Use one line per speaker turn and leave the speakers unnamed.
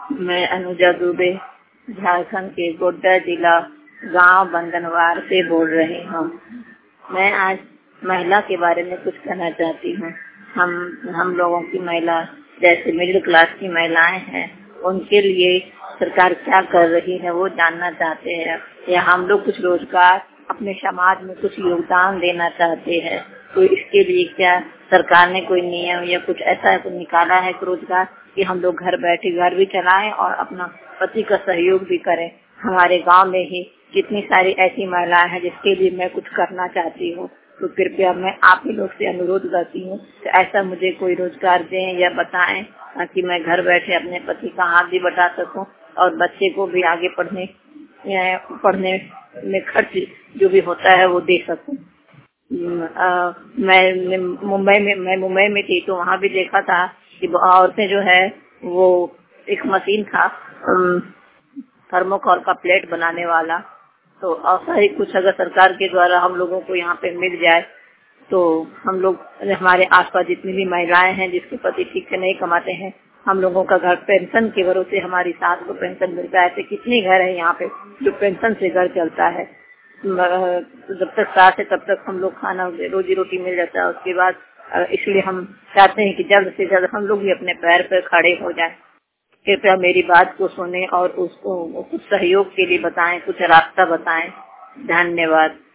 मैं अनुजा दुबे झारखंड के गोड्डा जिला गांव बंदनवार से बोल रही हूँ। मैं आज महिला के बारे में कुछ कहना चाहती हूँ। हम लोगों की महिला जैसे मिडिल क्लास की महिलाएं हैं, उनके लिए सरकार क्या कर रही है वो जानना चाहते हैं, या हम लोग कुछ रोजगार अपने समाज में कुछ योगदान देना चाहते हैं। तो इसके लिए क्या सरकार ने कोई नियम या कुछ ऐसा निकाला है रोजगार कि हम लोग घर बैठे घर भी चलाएं और अपना पति का सहयोग भी करें। हमारे गांव में ही कितनी सारी ऐसी महिलाएं हैं जिसके लिए मैं कुछ करना चाहती हूँ। तो कृपया मैं आप ही लोग से अनुरोध करती हूँ कि ऐसा मुझे कोई रोजगार दें या बताएं, ताकि मैं घर बैठे अपने पति का हाथ भी बटा सकूं और बच्चे को भी आगे पढ़ने में खर्च जो भी होता है वो दे सकूं। मैं मुंबई में थी, तो वहाँ भी देखा था कि औरतें जो है वो एक मशीन था थर्मोकोल का प्लेट बनाने वाला। तो ऐसा ही कुछ अगर सरकार के द्वारा हम लोगों को यहाँ पे मिल जाए तो हम लोग, हमारे आसपास जितनी भी महिलाएं हैं जिसके पति ठीक से नहीं कमाते हैं, हम लोगों का घर पेंशन के भरोसे, हमारी सास को पेंशन मिलता है। ऐसे कितने घर है यहाँ पे जो पेंशन से घर चलता है। जब तक सास है तब तक हम लोग खाना रोजी रोटी मिल जाता है। उसके बाद इसलिए हम चाहते हैं कि जल्द से जल्द हम लोग भी अपने पैर पर खड़े हो जाएं। कृपया मेरी बात को सुने और उसको कुछ सहयोग के लिए बताएं, कुछ रास्ता बताएं। धन्यवाद।